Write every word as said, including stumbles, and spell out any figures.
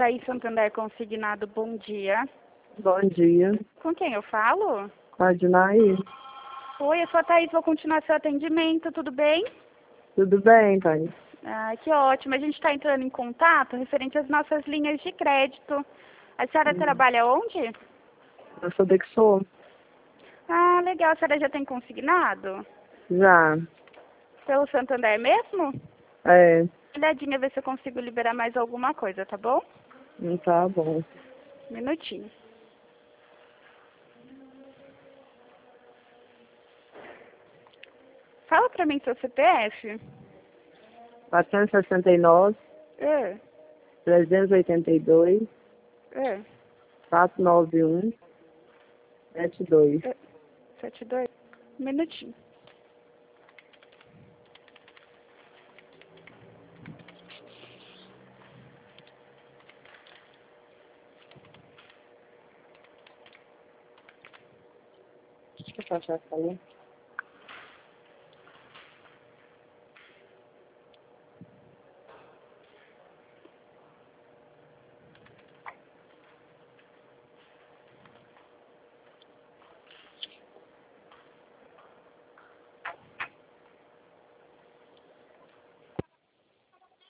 Thaís Santander Consignado, bom dia. Bom dia. Com quem eu falo? Com a Dinaí. Oi, eu sou a Thaís, vou continuar seu atendimento, tudo bem? Tudo bem, Thaís? Ah, que ótimo. A gente está entrando em contato referente às nossas linhas de crédito. A senhora Hum. trabalha onde? Eu sou que sou. Ah, legal. A senhora já tem consignado? Já. Pelo Santander mesmo? É. Olhadinha, ver se eu consigo liberar mais alguma coisa, tá bom? Não tá bom. Um minutinho. Fala pra mim seu C P F. quatrocentos e sessenta e nove, É, trezentos e oitenta e dois, é, quatrocentos e noventa e um, setenta e dois. é. Sete, dois. Um minutinho. O que eu faço essa ali?